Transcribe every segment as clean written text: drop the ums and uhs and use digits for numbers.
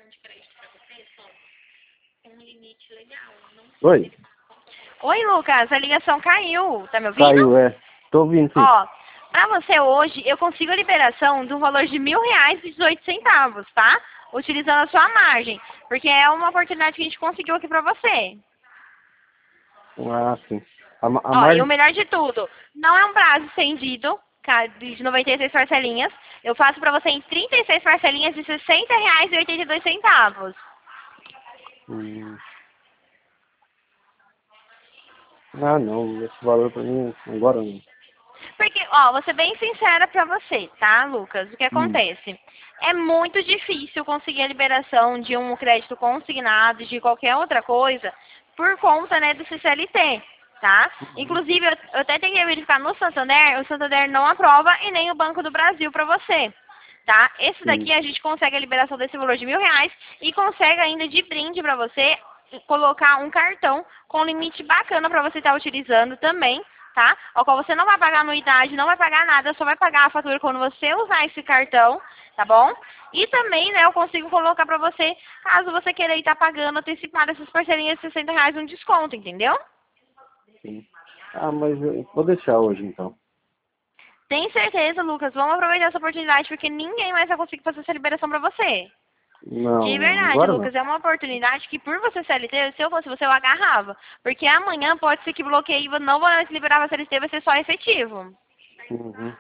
Oi? Oi, Lucas, a ligação caiu, tá me ouvindo? Caiu, é. Tô ouvindo, sim. Ó, pra você hoje, eu consigo a liberação de um valor de R$ 1.000,18, tá? Utilizando a sua margem, porque é uma oportunidade que a gente conseguiu aqui pra você. Ah, sim. A Ó, e o margem... melhor de tudo, não é um prazo estendido, de 96 parcelinhas. Eu faço pra você em 36 parcelinhas de R$ 60,82. Ah, não. Esse valor pra mim, agora não. Porque, ó, vou ser bem sincera pra você, tá, Lucas? O que Hum. acontece? É muito difícil conseguir a liberação de um crédito consignado, de qualquer outra coisa, por conta, né, do CCLT, tá? Inclusive, eu até tentei verificar no Santander, o Santander não aprova e nem o Banco do Brasil pra você, tá? Esse Sim. daqui a gente consegue a liberação desse valor de R$ 1.000 e consegue ainda de brinde pra você colocar um cartão com limite bacana pra você estar utilizando também, tá? Ao qual você não vai pagar anuidade, não vai pagar nada, só vai pagar a fatura quando você usar esse cartão, tá bom? E também, né, eu consigo colocar pra você, caso você queira estar pagando antecipado essas parcelinhas de R$ 60 um desconto, entendeu? Sim. Ah, mas eu vou deixar hoje, então. Tem certeza, Lucas? Vamos aproveitar essa oportunidade, porque ninguém mais vai conseguir fazer essa liberação pra você. Não, De não. verdade, Agora não. Lucas, é uma oportunidade que por você CLT, se eu fosse você, eu agarrava. Porque amanhã pode ser que bloqueie, não vai liberar a CLT, vai ser só efetivo. Uhum.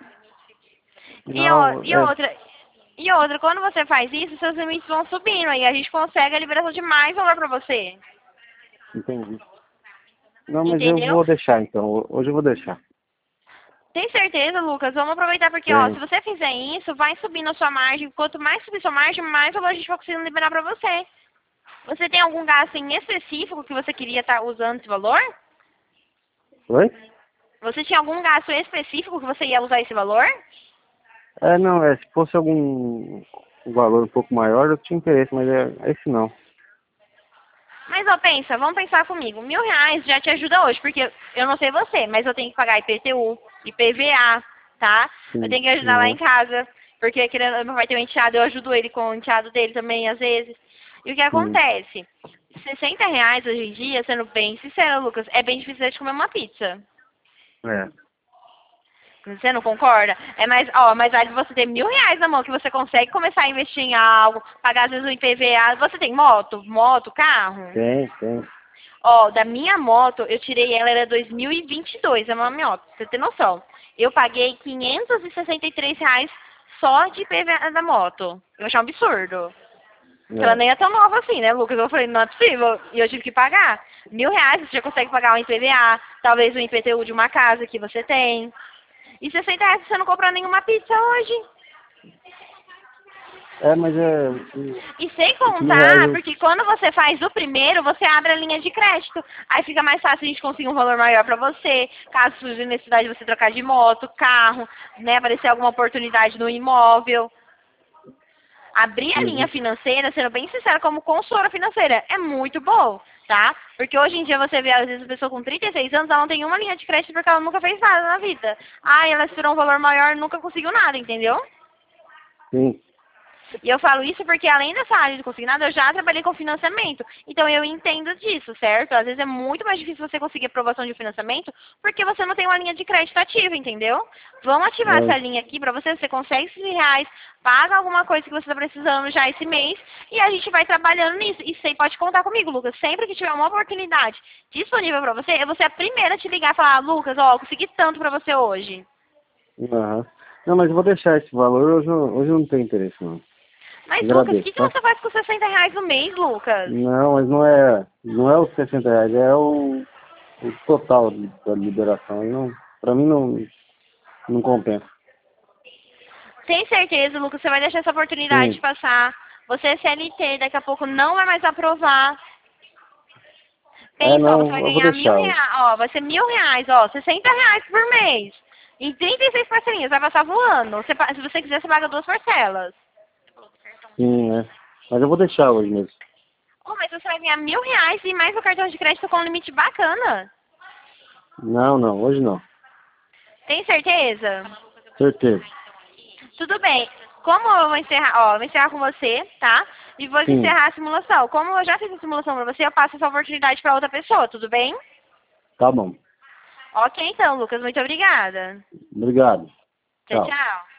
E, ó, Não, e outra, e outra, quando você faz isso, seus limites vão subindo e a gente consegue a liberação de mais valor pra você. entendi. Não, mas eu Entendeu? vou deixar, então. Hoje eu vou deixar. Tem certeza, Lucas? Vamos aproveitar porque, ó, se Tem. você fizer isso, vai subindo a sua margem. Quanto mais subir sua margem, mais valor a gente vai conseguindo liberar pra você. Você tem algum gasto em específico que você queria estar usando esse valor? Oi? Você tinha algum gasto específico que você ia usar esse valor? É, não, se fosse algum valor um pouco maior, eu tinha interesse, mas é esse não. Mas, ó, pensa, vamos pensar comigo. R$ 1.000 já te ajuda hoje, porque eu não sei você, mas eu tenho que pagar IPTU, IPVA, tá? Eu Sim. tenho que ajudar lá em Uhum. casa, porque querendo, meu pai tem um enteado, eu ajudo ele com o enteado dele também, às vezes. E o que Sim. acontece? R$ 60 hoje em dia, sendo bem sincero, Lucas, é bem difícil de comer uma pizza. É. Você não concorda? É mais, ó, mais vale você ter R$ 1.000 na mão, que você consegue começar a investir em algo, pagar às vezes o IPVA. Você tem moto, carro? Tem. Ó, da minha moto, eu tirei ela, era 2022, é uma moto, pra você ter noção. Eu paguei R$ 563 só de IPVA da moto. Eu achei um absurdo. Porque ela É. nem é tão nova assim, né, Lucas? Eu falei, não é possível. E eu tive que pagar. R$ 1.000, você já consegue pagar um IPVA, talvez um IPTU de uma casa que você tem. E R$ 60 você não comprou nenhuma pizza hoje. É, mas E sem os R$ 1.000 contar, porque quando você faz o primeiro, você abre a linha de crédito. Aí fica mais fácil a gente conseguir um valor maior pra você. Caso surja necessidade de você trocar de moto, carro, né? Aparecer alguma oportunidade no imóvel. Abrir a linha Uhum. financeira, sendo bem sincera, como consultora financeira, é muito bom, tá? Porque hoje em dia você vê, às vezes, a pessoa com 36 anos, ela não tem uma linha de crédito porque ela nunca fez nada na vida. Ah, ela esperou um valor maior e nunca conseguiu nada, entendeu? Sim. E eu falo isso porque, além dessa área de consignado, eu já trabalhei com financiamento. Então, eu entendo disso, certo? Às vezes é muito mais difícil você conseguir aprovação de financiamento porque você não tem uma linha de crédito ativa, entendeu? Vamos ativar essa É. linha aqui pra você. Você consegue esses R$ 1.000, paga alguma coisa que você está precisando já esse mês e a gente vai trabalhando nisso. E você pode contar comigo, Lucas. Sempre que tiver uma oportunidade disponível pra você, eu vou ser a primeira a te ligar e falar, Lucas, ó, eu consegui tanto pra você hoje. Aham. Não, mas eu vou deixar esse valor. Hoje eu não tenho interesse, não. Mas, Lucas, o Agradeço, que tá? você faz com R$ 60 no mês, Lucas? Não, mas não é os R$ 60, é o total da liberação. Não, pra mim não compensa. Tem certeza, Lucas, você vai deixar essa oportunidade de Sim. passar. Você é CLT, daqui a pouco não vai mais aprovar. É, Pensa, ó, você não, vai eu vou ganhar deixar R$ 1.000, hoje. ó, vai ser R$ 1.000, ó, R$ 60 por mês. Em 36 parcelinhas, vai passar voando. Se você quiser, você paga 2 parcelas. Sim, né? Mas eu vou deixar hoje mesmo. Oh, mas você vai ganhar R$ 1.000 e mais o cartão de crédito com um limite bacana. Não, hoje não. Tem certeza? Certeza. Tudo bem. Como eu vou encerrar, ó, vou encerrar com você, tá? E vou Sim. encerrar a simulação. Como eu já fiz a simulação pra você, eu passo essa oportunidade pra outra pessoa, tudo bem? Tá bom. Ok, então, Lucas, muito obrigada. Obrigado. Tchau, Tchau. tchau.